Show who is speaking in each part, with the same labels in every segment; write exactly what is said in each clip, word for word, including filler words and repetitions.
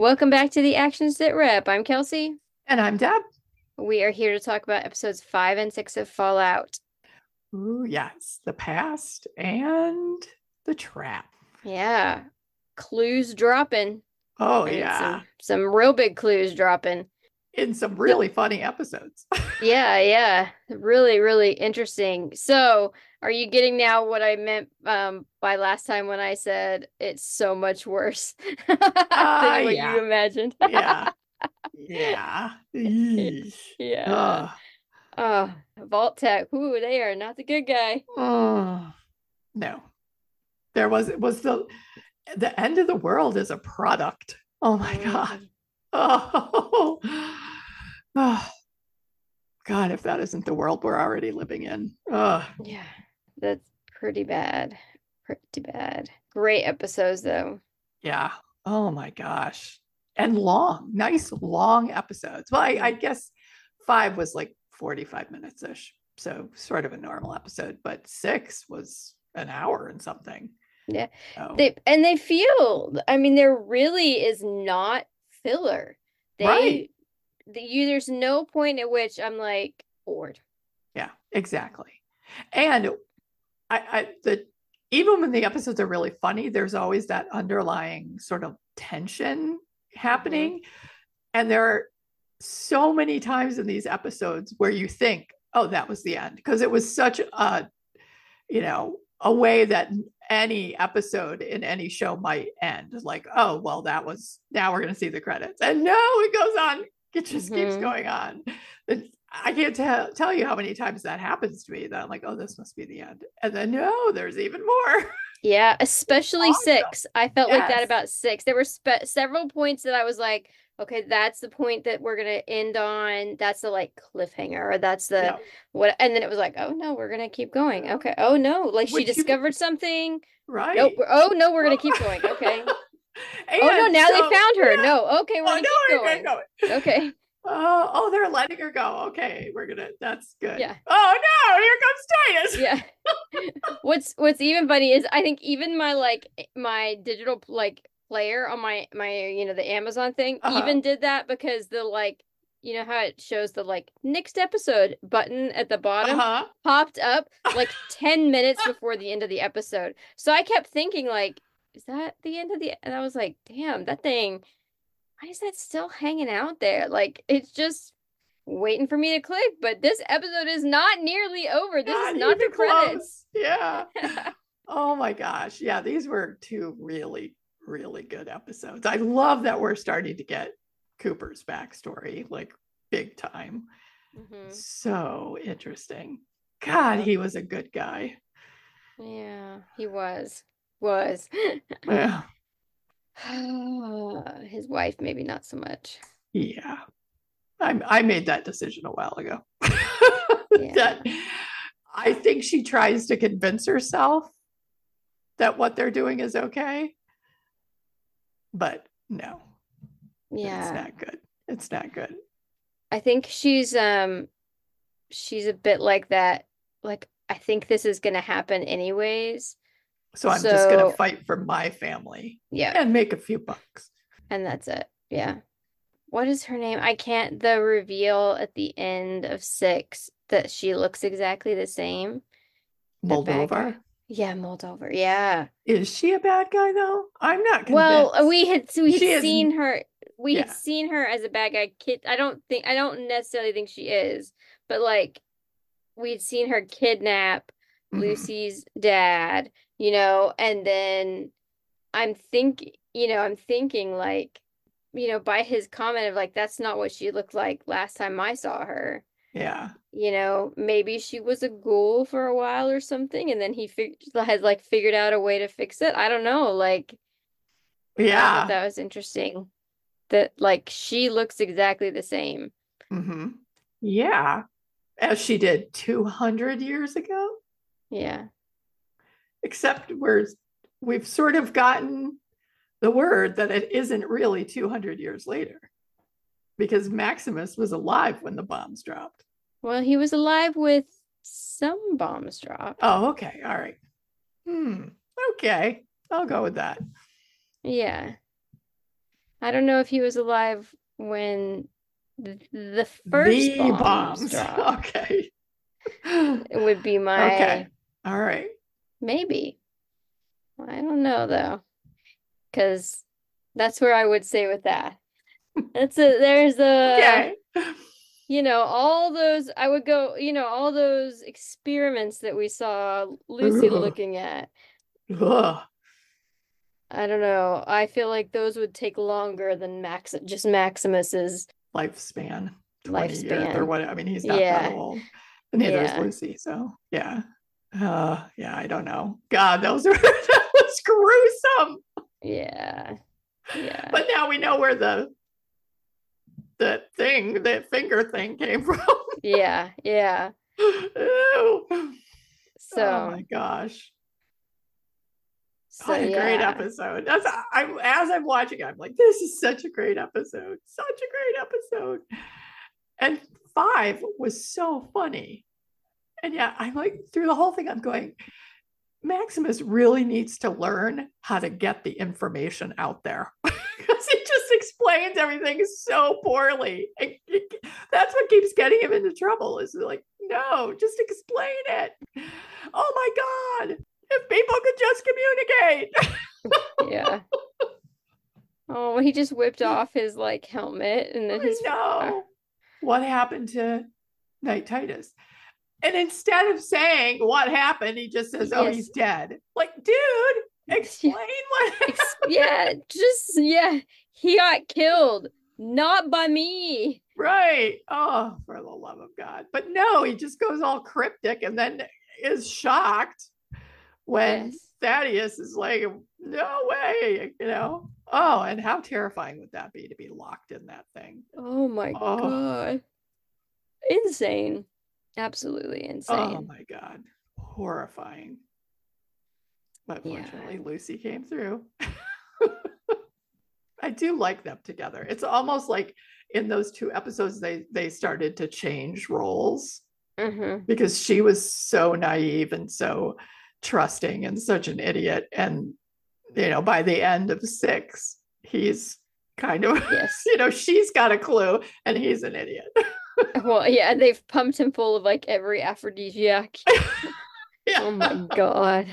Speaker 1: Welcome back to the Action Sit Rep. I'm Kelsey.
Speaker 2: And I'm Deb.
Speaker 1: We are here to talk about episodes five and six of Fallout.
Speaker 2: Ooh, yes, the past and the trap.
Speaker 1: Yeah, clues dropping,
Speaker 2: Oh,
Speaker 1: and
Speaker 2: yeah,
Speaker 1: some some real big clues dropping.
Speaker 2: in some
Speaker 1: So,
Speaker 2: really funny episodes.
Speaker 1: yeah, yeah, really, really interesting. So, are you getting now what I meant um by last time when I said it's so much worse
Speaker 2: Ah,
Speaker 1: than
Speaker 2: uh,
Speaker 1: what you
Speaker 2: yeah,
Speaker 1: imagined?
Speaker 2: yeah, yeah. Eesh.
Speaker 1: Yeah.
Speaker 2: Oh,
Speaker 1: Oh, Vault Tech. Ooh, they are not the good guy.
Speaker 2: oh, no, there was it was the the end of the world is a product. Oh my God.
Speaker 1: Mhm.
Speaker 2: Oh, oh God, if that isn't the world we're already living in. Oh,
Speaker 1: Yeah, that's pretty bad. Pretty bad. Great episodes though.
Speaker 2: yeah. Oh my gosh. And long, nice long episodes. Well, I, I
Speaker 1: Mm.
Speaker 2: guess five was like forty-five minutes ish. So sort of a normal episode, but six was an hour and something.
Speaker 1: Yeah.
Speaker 2: So,
Speaker 1: They and they feel, I mean, there really is not filler.
Speaker 2: right.
Speaker 1: They the, you there's no point at which I'm like bored.
Speaker 2: Yeah, exactly. And I, I, the, even when the episodes are really funny, there's always that underlying sort of tension
Speaker 1: Hmm.
Speaker 2: happening. And there are so many times in these episodes where you think, oh, that was the end. Because it was such a, you know, a way that any episode in any show might end. Like, oh, well, that was, now we're going to see the credits. And no, it goes on. It just keeps
Speaker 1: Hmm.
Speaker 2: going on. It's, I can't tell tell you how many times that happens to me that I'm like, oh, this must be the end. And then, no, there's even more.
Speaker 1: Yeah,
Speaker 2: It's
Speaker 1: especially
Speaker 2: awesome.
Speaker 1: six. I felt like that
Speaker 2: Yes.
Speaker 1: about six. There were spe several points that I was like, okay, that's the point that we're gonna end on. That's the like cliffhanger, or that's the
Speaker 2: Yeah.
Speaker 1: what. And then it was like, oh no, we're gonna keep going. Okay. Oh no, like she
Speaker 2: Which you,
Speaker 1: discovered something. Nope.
Speaker 2: right.
Speaker 1: we're- Oh no, we're gonna
Speaker 2: Oh.
Speaker 1: keep going. Okay. Oh no,
Speaker 2: And
Speaker 1: now they
Speaker 2: so,
Speaker 1: found her.
Speaker 2: yeah.
Speaker 1: No. Okay, we're
Speaker 2: Oh,
Speaker 1: gonna
Speaker 2: no,
Speaker 1: keep
Speaker 2: we're going to
Speaker 1: going.
Speaker 2: go.
Speaker 1: Okay.
Speaker 2: Oh, oh, they're letting her go. Okay, we're gonna. That's good.
Speaker 1: Yeah.
Speaker 2: Oh no, here comes Titus.
Speaker 1: Yeah. What's what's even funny is I think even my like my digital like player on my my you know the Amazon thing
Speaker 2: Uh huh.
Speaker 1: even did that because the like you know how it shows the like next episode button at the
Speaker 2: Uh
Speaker 1: bottom
Speaker 2: huh.
Speaker 1: popped up like ten minutes before the end of the episode. So I kept thinking like is that the end of the and I was like damn that thing why is that still hanging out there? Like it's just waiting for me to click, but this episode is not nearly over. This is
Speaker 2: Not
Speaker 1: not
Speaker 2: even
Speaker 1: the
Speaker 2: close.
Speaker 1: credits.
Speaker 2: Yeah. Oh my gosh. Yeah, these were two really, really good episodes. I love that we're starting to get Cooper's backstory like big time.
Speaker 1: Hmm.
Speaker 2: So interesting. God,
Speaker 1: Yeah.
Speaker 2: he was a good guy.
Speaker 1: Yeah, he was. Was.
Speaker 2: Yeah.
Speaker 1: His wife, maybe not so much.
Speaker 2: Yeah. I, I made that decision a while ago.
Speaker 1: Yeah.
Speaker 2: That I think she tries to convince herself that what they're doing is okay, but no, it's
Speaker 1: Yeah.
Speaker 2: not good. It's not good.
Speaker 1: I think she's um she's a bit like that. Like I think this is gonna happen anyways.
Speaker 2: So I'm just going to
Speaker 1: So,
Speaker 2: fight for my family
Speaker 1: yeah,
Speaker 2: and make a few bucks.
Speaker 1: and that's it. Yeah. What is her name? I can't the reveal at the end of six that she looks exactly the same. The bad guy.
Speaker 2: Moldovar.
Speaker 1: Yeah, Moldover. Yeah.
Speaker 2: Is she a bad guy though? I'm not
Speaker 1: Well, uh,
Speaker 2: convinced.
Speaker 1: we had so we had
Speaker 2: She is,
Speaker 1: seen her we had
Speaker 2: yeah.
Speaker 1: seen her as a bad guy kid. I don't think I don't necessarily think she is, but like we'd seen her kidnap
Speaker 2: Mm-hmm.
Speaker 1: Lucy's dad, you know, and then I'm think, you know, I'm thinking like, you know, by his comment of like that's not what she looked like last time I saw her.
Speaker 2: Yeah.
Speaker 1: You know, maybe she was a ghoul for a while or something, and then he fig has like figured out a way to fix it. I don't know. Like, I thought
Speaker 2: Yeah.
Speaker 1: that was interesting that like she looks exactly the same.
Speaker 2: Mm-hmm. Yeah. As she did two hundred years ago,
Speaker 1: Yeah.
Speaker 2: except we're, we've sort of gotten the word that it isn't really two hundred years later because Maximus was alive when the bombs dropped.
Speaker 1: Well, he was alive with some bombs dropped.
Speaker 2: Oh, okay. All right. Hmm. Okay. I'll go with that.
Speaker 1: Yeah. I don't know if he was alive when the, the first
Speaker 2: The
Speaker 1: bombs
Speaker 2: bombs.
Speaker 1: dropped.
Speaker 2: Okay.
Speaker 1: It would be
Speaker 2: Okay.
Speaker 1: my
Speaker 2: All right.
Speaker 1: maybe. I don't know though, because that's where I would say with that. That's a there's a
Speaker 2: Okay.
Speaker 1: you know all those I would go you know all those experiments that we saw Lucy
Speaker 2: Ugh.
Speaker 1: looking at.
Speaker 2: Ugh.
Speaker 1: I don't know. I feel like those would take longer than Max just Maximus's
Speaker 2: Lifespan, twenty years or
Speaker 1: lifespan.
Speaker 2: what. I mean, he's not that
Speaker 1: Yeah.
Speaker 2: old. And neither is
Speaker 1: Yeah.
Speaker 2: Lucy. So yeah. Uh yeah, I don't know. God, those are that was gruesome.
Speaker 1: Yeah. Yeah.
Speaker 2: But now we know where the the thing, the finger thing came from.
Speaker 1: Yeah. Yeah.
Speaker 2: Ew. Oh
Speaker 1: So,
Speaker 2: my gosh.
Speaker 1: so
Speaker 2: What a great
Speaker 1: yeah.
Speaker 2: episode. That's I as I'm watching, I'm like, this is such a great episode. Such a great episode. And five was so funny. And yeah, I'm like through the whole thing, I'm going, Maximus really needs to learn how to get the information out there because he just explains everything so poorly. It, it, that's what keeps getting him into trouble is like, no, just explain it. Oh my God. If people could just communicate.
Speaker 1: Yeah. Oh, he just whipped off his like helmet and then
Speaker 2: I
Speaker 1: his uh,
Speaker 2: know. What happened to Knight Titus? And instead of saying what happened, he just says, oh,
Speaker 1: yes.
Speaker 2: he's dead. Like, dude, explain what
Speaker 1: Ex yeah, just yeah. He got killed, not by me.
Speaker 2: right. Oh, for the love of God. But no, he just goes all cryptic and then is shocked when
Speaker 1: Yes.
Speaker 2: Thaddeus is like, no way, you know. Oh, and how terrifying would that be to be locked in that thing?
Speaker 1: Oh my
Speaker 2: Oh,
Speaker 1: God. Insane. Absolutely
Speaker 2: oh
Speaker 1: insane.
Speaker 2: my God. Horrifying. But
Speaker 1: Yeah.
Speaker 2: fortunately, Lucy came through. I do like them together. It's almost like in those two episodes, they they started to change roles
Speaker 1: Mm-hmm.
Speaker 2: because she was so naive and so trusting and such an idiot. And you know, by the end of six, he's kind of,
Speaker 1: Yes.
Speaker 2: you know, she's got a clue and he's an idiot.
Speaker 1: Well, yeah, they've pumped him full of like every aphrodisiac.
Speaker 2: Yeah.
Speaker 1: Oh my God.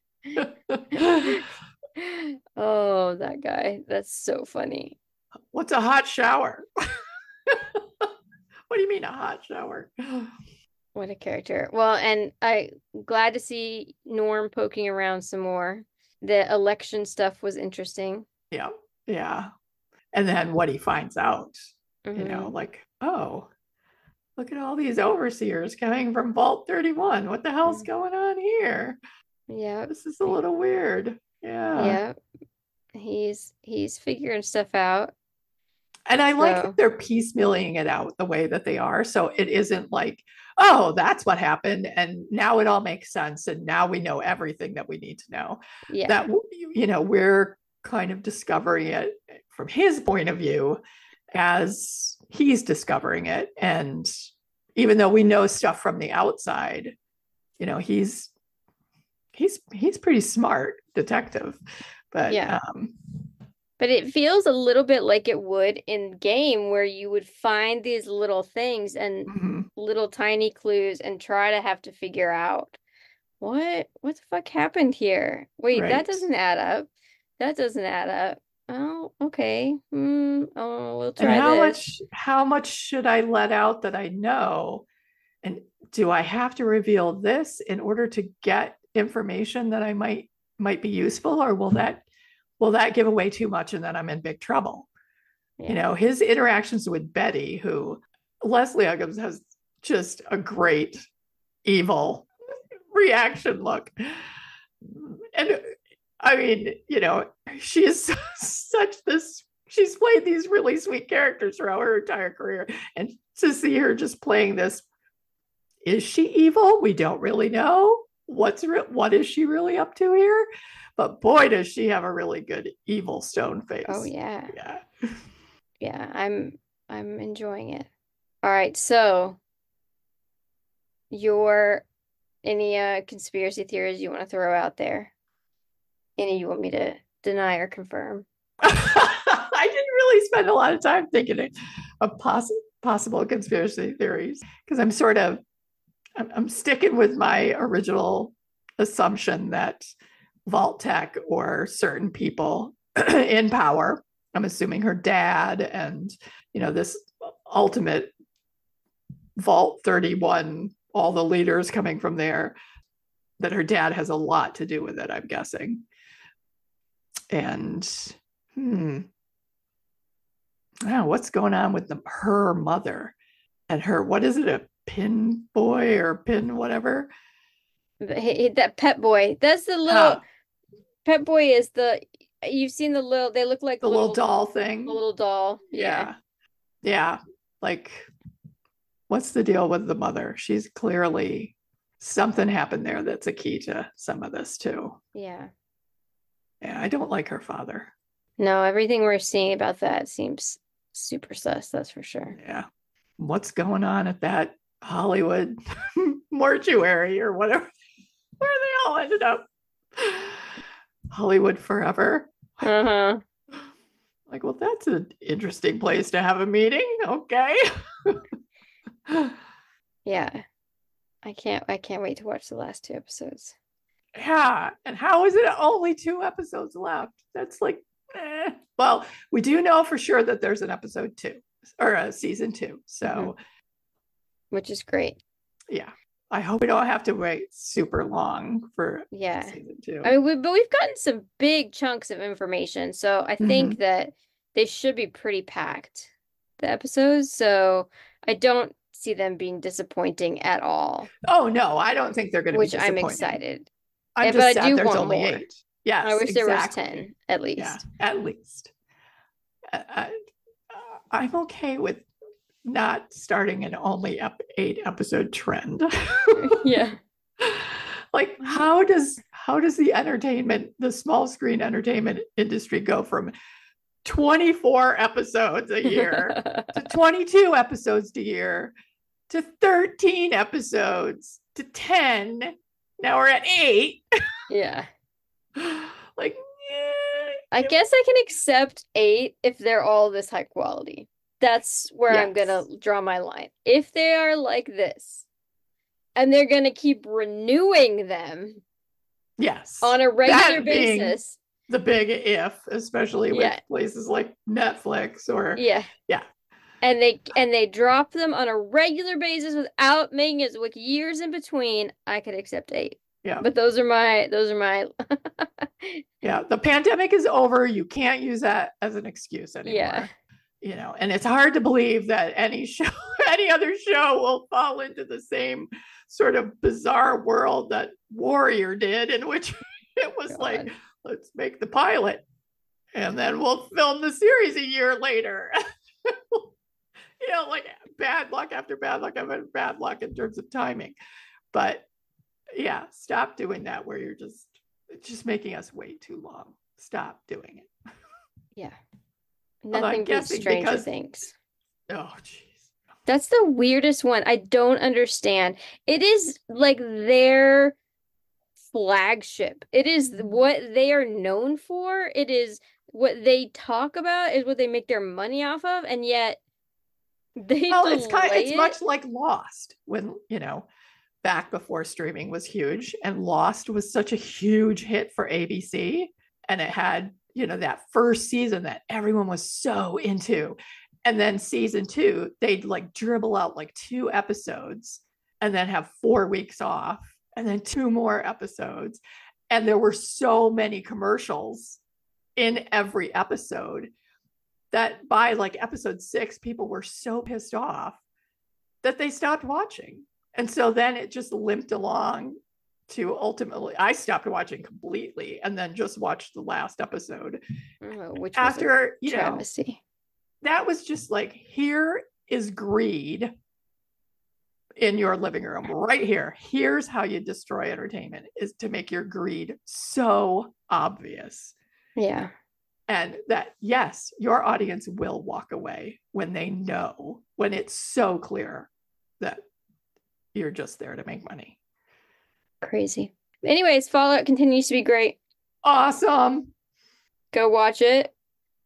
Speaker 1: Oh, that guy. That's so funny.
Speaker 2: What's a hot shower? What do you mean a hot shower?
Speaker 1: What a character. Well, and I glad to see Norm poking around some more. The election stuff was interesting.
Speaker 2: Yeah. Yeah. And then what he finds out, you know,
Speaker 1: Mm-hmm.
Speaker 2: like, oh, look at all these overseers coming from Vault thirty-one. What the hell's going on here?
Speaker 1: Yeah.
Speaker 2: This is a little weird. Yeah.
Speaker 1: Yeah. He's he's figuring stuff out.
Speaker 2: And I like that
Speaker 1: So,
Speaker 2: they're piecemealing it out the way that they are. So it isn't like, oh, that's what happened. And now it all makes sense. And now we know everything that we need to know.
Speaker 1: yeah.
Speaker 2: That, you know, we're kind of discovering it from his point of view as he's discovering it. And even though we know stuff from the outside, you know, he's he's he's pretty smart detective. But
Speaker 1: Yeah.
Speaker 2: um
Speaker 1: But it feels a little bit like it would in game where you would find these little things and
Speaker 2: mhm,
Speaker 1: little tiny clues and try to have to figure out what what the fuck happened here? Wait, that
Speaker 2: right.
Speaker 1: doesn't add up. That doesn't add up. Oh, okay. Hmm. Oh, we'll
Speaker 2: And
Speaker 1: try
Speaker 2: how
Speaker 1: this.
Speaker 2: much how much should I let out that I know? And do I have to reveal this in order to get information that I might might be useful, or will that will that give away too much and then I'm in big trouble? You
Speaker 1: Yeah.
Speaker 2: know, his interactions with Betty, who Leslie Uggams has just a great evil reaction look. And I mean, you know, she is such this, she's played these really sweet characters throughout her entire career. And to see her just playing this, is she evil? We don't really know. What's re- what is she really up to here? But boy, does she have a really good evil stone
Speaker 1: Oh
Speaker 2: face.
Speaker 1: yeah.
Speaker 2: Yeah.
Speaker 1: Yeah, I'm I'm enjoying it. All right, so your any uh conspiracy theories you want to throw out there? Any you want me to deny or confirm?
Speaker 2: I didn't really spend a lot of time thinking of poss- possible conspiracy theories because I'm sort of I'm, I'm sticking with my original assumption that Vault-Tec or certain people in power, I'm assuming her dad and, you know, this ultimate Vault thirty-one, all the leaders coming from there, that her dad has a lot to do with it, I'm guessing. And hmm, oh, what's going on with the, her mother and her, what is it, a pin boy or pin whatever?
Speaker 1: That Pep Boy. That's the little
Speaker 2: Uh,
Speaker 1: Pep Boy is the you've seen the little they look like
Speaker 2: the little
Speaker 1: little
Speaker 2: doll
Speaker 1: the
Speaker 2: thing.
Speaker 1: little doll. Yeah.
Speaker 2: Yeah. Yeah. Like, what's the deal with the mother? She's clearly something happened there that's a key to some of this too.
Speaker 1: Yeah.
Speaker 2: Yeah, I don't like her father.
Speaker 1: No, everything we're seeing about that seems super sus, that's for sure.
Speaker 2: Yeah. What's going on at that Hollywood mortuary or whatever, where they all ended up? Hollywood Forever.
Speaker 1: Uh-huh.
Speaker 2: Like, well, that's an interesting place to have a meeting. Okay.
Speaker 1: Yeah. I can't I can't wait to watch the last two episodes.
Speaker 2: Yeah. And how is it only two episodes left? That's like, eh. Well, we do know for sure that there's an episode two or a season two. So, mm-hmm.
Speaker 1: Which is great.
Speaker 2: Yeah. I hope we don't have to wait super long for
Speaker 1: yeah.
Speaker 2: season two.
Speaker 1: I mean, we, but we've gotten some big chunks of information. So I think mm-hmm. that they should be pretty packed, the episodes. So I don't see them being disappointing at all.
Speaker 2: Oh, no, I don't think they're going to be disappointing.
Speaker 1: Which I'm excited.
Speaker 2: I'm yeah, just but sad I do there's want only more. eight. Yes,
Speaker 1: I wish
Speaker 2: exactly.
Speaker 1: there was ten, at least.
Speaker 2: Yeah, at least. Uh, uh, I'm okay with not starting an only up eight episode trend.
Speaker 1: Yeah.
Speaker 2: Like, how does how does the entertainment, the small screen entertainment industry go from twenty-four episodes a year to twenty-two episodes a year to thirteen episodes to ten? Now we're at eight.
Speaker 1: Yeah.
Speaker 2: Like, yeah.
Speaker 1: I guess I can accept eight if they're all this high quality. That's where yes. I'm going to draw my line. If they are like this and they're going to keep renewing them.
Speaker 2: Yes.
Speaker 1: On a regular that basis.
Speaker 2: The big if, especially with yeah. places like Netflix or.
Speaker 1: Yeah.
Speaker 2: Yeah.
Speaker 1: And they and they drop them on a regular basis without making it like years in between, I could accept eight.
Speaker 2: Yeah.
Speaker 1: But those are my those are my
Speaker 2: Yeah, the pandemic is over. You can't use that as an excuse anymore.
Speaker 1: Yeah.
Speaker 2: You know, and it's hard to believe that any show, any other show will fall into the same sort of bizarre world that Warrior did, in which it was God. like, let's make the pilot and then we'll film the series a year later. You know, like bad luck after bad luck after bad luck in terms of timing. But yeah, stop doing that where you're just just making us wait too long. Stop doing it.
Speaker 1: Yeah. Nothing but Stranger because... Things.
Speaker 2: Oh, jeez.
Speaker 1: That's the weirdest one. I don't understand. It is like their flagship. It is what they are known for. It is what they talk about, is what they make their money off of. And yet they
Speaker 2: well, it's kind of, it's
Speaker 1: it.
Speaker 2: much like Lost, when, you know, back before streaming was huge, and Lost was such a huge hit for A B C, and it had, you know, that first season that everyone was so into, and then season two they'd like dribble out like two episodes and then have four weeks off and then two more episodes, and there were so many commercials in every episode that by like episode six, people were so pissed off that they stopped watching. And so then it just limped along to ultimately, I stopped watching completely and then just watched the last episode.
Speaker 1: Oh, which
Speaker 2: after, you
Speaker 1: travesty.
Speaker 2: know, that was just like, here is greed in your living room right here. Here's how you destroy entertainment, is to make your greed so obvious.
Speaker 1: Yeah.
Speaker 2: And that, yes, your audience will walk away when they know, when it's so clear that you're just there to make money.
Speaker 1: Crazy. Anyways, Fallout continues to be great.
Speaker 2: Awesome.
Speaker 1: Go watch it.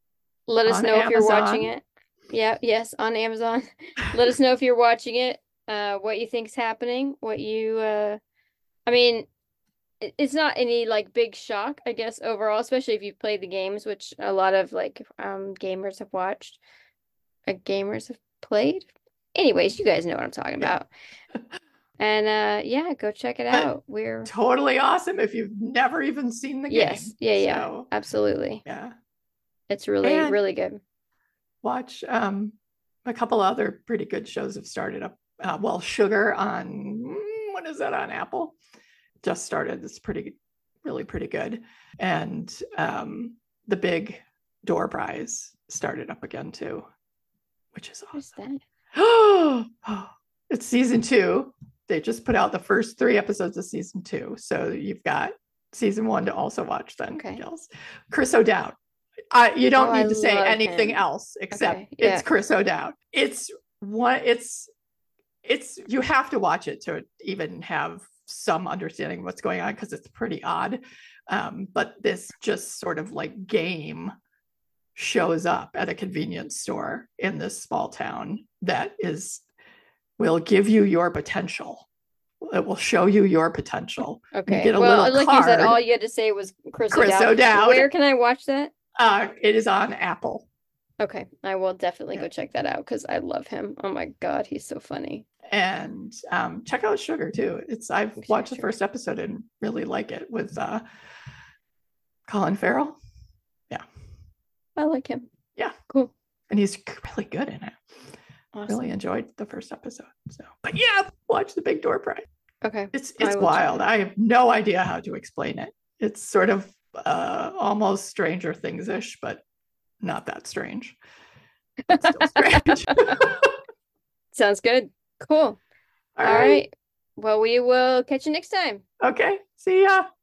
Speaker 1: Let us
Speaker 2: on
Speaker 1: know if you're watching
Speaker 2: Amazon.
Speaker 1: it. Yeah, yes, on Amazon. Let us know if you're watching it, uh, what you think's happening, what you uh I mean, it- it's not any like big shock, I guess, overall, especially if you've played the games, which a lot of like um gamers have watched, uh, gamers have played. Anyways, you guys know what I'm talking
Speaker 2: Yeah.
Speaker 1: about. And uh yeah, go check it
Speaker 2: But
Speaker 1: out. We're
Speaker 2: totally awesome if you've never even seen the
Speaker 1: yes,
Speaker 2: game.
Speaker 1: yeah, yeah,
Speaker 2: So,
Speaker 1: absolutely.
Speaker 2: yeah.
Speaker 1: It's really,
Speaker 2: And
Speaker 1: really good.
Speaker 2: watch um, a couple other pretty good shows have started up. Uh, well, Sugar on, mm, what is that on Apple? Just started. It's pretty, really pretty good. And um, The Big Door Prize started up again too, which is
Speaker 1: What's
Speaker 2: awesome.
Speaker 1: that?
Speaker 2: Oh, it's season two. They just put out the first three episodes of season two. So you've got season one to also watch then,
Speaker 1: Okay.
Speaker 2: Gills. Chris O'Dowd. I, you
Speaker 1: Oh,
Speaker 2: don't
Speaker 1: I
Speaker 2: need to say
Speaker 1: love
Speaker 2: anything
Speaker 1: him.
Speaker 2: else except
Speaker 1: Okay,
Speaker 2: it's
Speaker 1: yeah.
Speaker 2: Chris O'Dowd. It's one, it's, it's, you have to watch it to even have some understanding of what's going on because it's pretty odd. Um, but this just sort of like game shows up at a convenience store in this small town that is will give you your potential. It will show you your potential. You
Speaker 1: Okay.
Speaker 2: get a little
Speaker 1: Well, like you said, all
Speaker 2: card.
Speaker 1: you had to say was Chris
Speaker 2: Chris
Speaker 1: O'Dowd.
Speaker 2: O'Dowd.
Speaker 1: Where can I watch that?
Speaker 2: Uh, it is on Apple.
Speaker 1: Okay, I will definitely
Speaker 2: Yeah.
Speaker 1: go check that out because I love him. Oh my God, he's so funny.
Speaker 2: And um, check out Sugar too. It's I've
Speaker 1: Yeah,
Speaker 2: watched the
Speaker 1: sure.
Speaker 2: first episode and really like it with uh, Colin Farrell. Yeah,
Speaker 1: I like him.
Speaker 2: yeah,
Speaker 1: Cool.
Speaker 2: and he's really good in it. Really
Speaker 1: Awesome.
Speaker 2: enjoyed the first episode. So, but yeah, watch The Big Door Prize.
Speaker 1: Okay,
Speaker 2: It's
Speaker 1: I
Speaker 2: it's
Speaker 1: will check
Speaker 2: wild.
Speaker 1: it out.
Speaker 2: I have no idea how to explain it. It's sort of uh, almost Stranger Things ish, but not that strange. But still strange.
Speaker 1: Sounds good. Cool.
Speaker 2: All
Speaker 1: All
Speaker 2: right.
Speaker 1: right. Well, we will catch you next time.
Speaker 2: Okay. See ya.